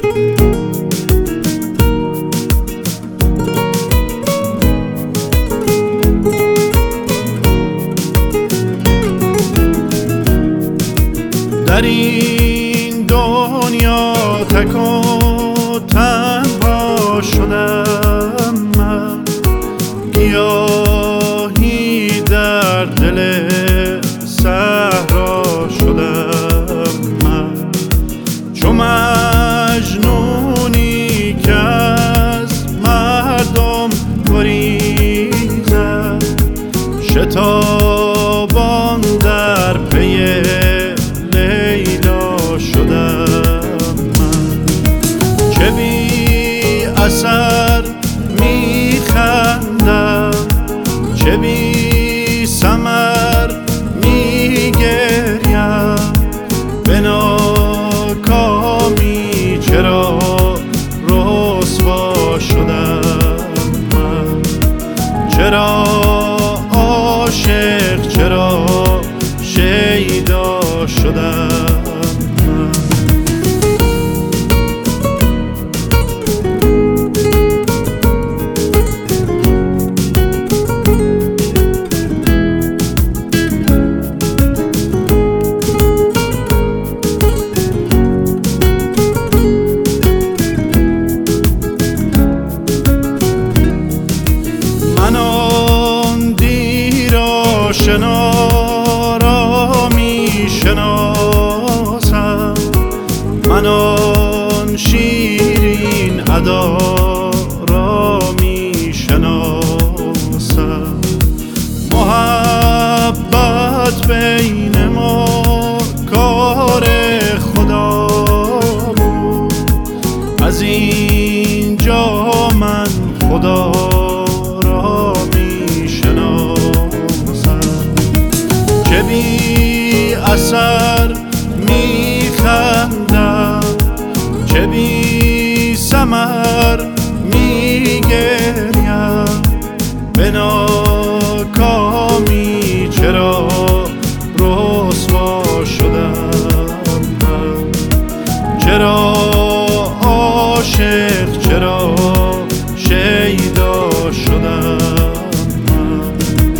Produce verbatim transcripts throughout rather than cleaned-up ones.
در این دنیا تک و تنها شدم من، گیاهی در دل صحرا شدم من، چو مجنونی که از مردم گریزد، شتابان در پی لیلا شدم من، که بی اثر میخندم، چه بی ثمر میگریم، به ناکامی چرا رسوا شدم من، چرا عاشق، چرا شیدا شدم من. من آن دیر آشنا را می شناسم، من آن شیرین ادا را می شناسم، محبت بین ما کار خدا بود، از اینجا من خدا را می شناسم، که بی اثر میخندم، چه بی ثمر میگریم، به ناکامی چرا رسوا شدم من، چرا عاشق، چرا شیدا شدم من.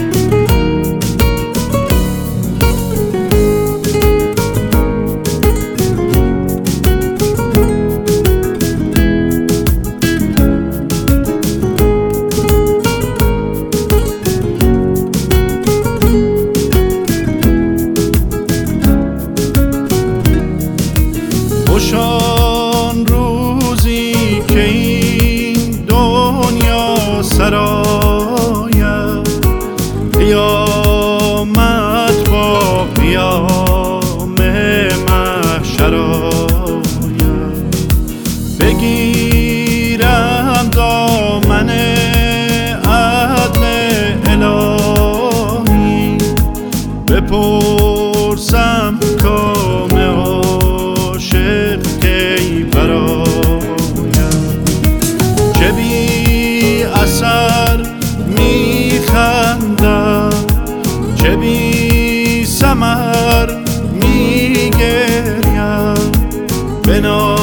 خوشان روزی که این دنیا سراید، قیامت با قیام محشر آید، بگیرم دامن عدل الهی، بپرسم کام عاشق کی برایم، چه بی اثر میخندم، چه بی ثمر میگریم، به